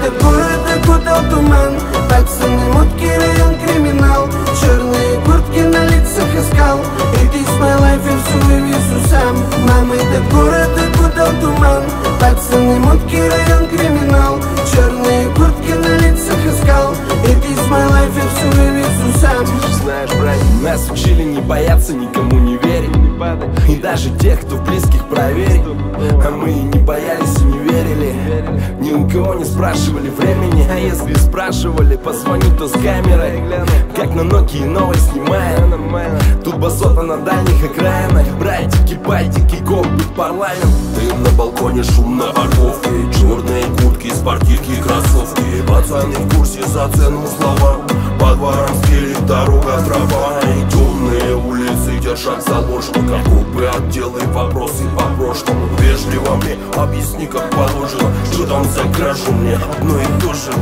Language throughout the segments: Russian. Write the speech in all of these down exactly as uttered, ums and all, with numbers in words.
этот город окутал туман. Пацаны, мутки, район, криминал. Черные куртки на лицах искал. It is my life, я все вывезу сам. Мама, этот город окутал туман. Пацаны, мутки, район, криминал. Черные куртки на лицах искал. It is my life, я все вывезу сам. Ты же знаешь, брат, нас учили не бояться, никому не верить. И даже тех, кто в близких проверить. А мы и не боялись, и не верили. Ни у кого не спрашивали времени. А если спрашивали, позвони, то с камерой. Как на Nokia новой снимаем. Тут басота на дальних окраинах. Братики, пальтики, копит парламент. Дым на балконе, шум на парковке. Черные куртки, спортивки, кроссовки. Пацаны в курсе за цену слова. По дворам стелит дорога, трава. И темные улицы держат заложку. Как купы, отделы, вопросы по прошлому. Вежливо мне объясни, как положено. Что там за кражу, мне одно и то же.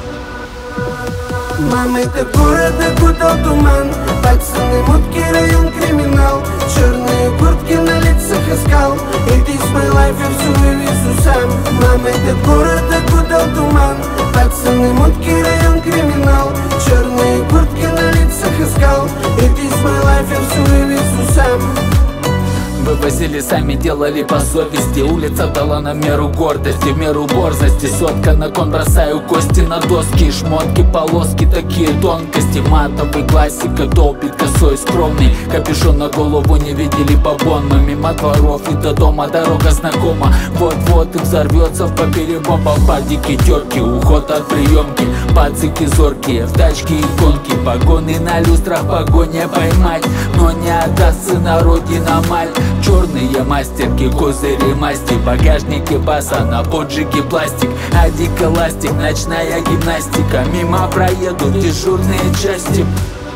Мама, этот город окутал туман. Пацаны, мутки, район, криминал. Черные куртки на лицах искал. It is my life, я все вывезу сам. Мама, этот город окутал туман. Пацаны, мутки, район, криминал. Черные куртки на лицах искал. It is my life, я все вывезу сам. Вывозили сами, делали по совести. Улица дала нам меру гордости, в меру борзости. Сотка на кон, бросаю кости на доски. Шмотки, полоски, такие тонкости. Матовый классика, долбит косой скромный. Капюшон на голову, не видели бабон. Мы мимо дворов и до дома, дорога знакома. Вот-вот и взорвется в поперек бомба. Падики, терки, уход от приемки. Пацики зоркие, в тачке иконки. Погоны на люстрах, погоня поймать. Но не отдастся на родина маль. Черные мастерки, козыри масти. Багажники баса, на поджиге пластик. Адик эластик, ночная гимнастика. Мимо проедут дежурные части.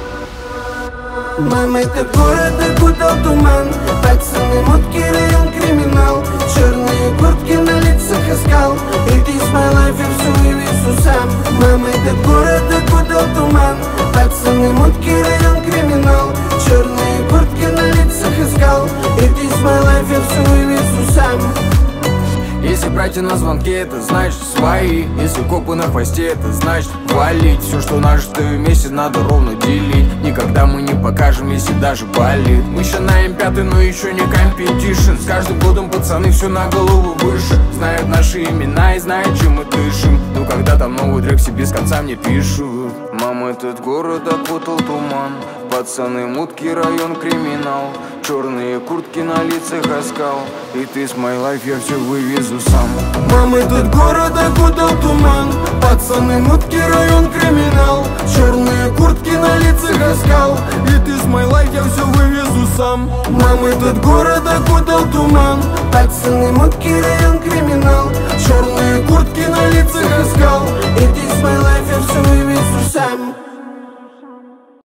Мама, этот город окутал туман. Пацаны, мутки, район, криминал. Черные куртки на лицах искал. It is my life, я все вывезу сам. Мама, этот город окутал туман. Пацаны, мутки, район, криминал. Черные куртки на лицах искал. It is my life, я все вывезу сам. Если братья на звонке, это значит свои. Если копы на хвосте, это значит валить. Все, что нажито вместе, надо ровно делить. Никогда мы не покажем, если даже болит. Мы еще на эм пять, но еще не компетишн. С каждым годом пацаны все на голову выше. Знают наши имена и знают, чем мы дышим. Но когда там новый трек себе без конца мне пишут. Мама, этот город окутал туман. Пацаны, мутки, район, криминал. Черные куртки на лицах оскал. It is my life, я все вывезу сам. Мама, этот город окутал туман. Пацаны, мутки, район, криминал. Черные куртки на лицах оскал. It is my life, я все вывезу сам. Мама, этот город окутал туман. Пацаны, мутки, район, криминал. Черные куртки на лицах оскал. It is my life, я все вывезу сам.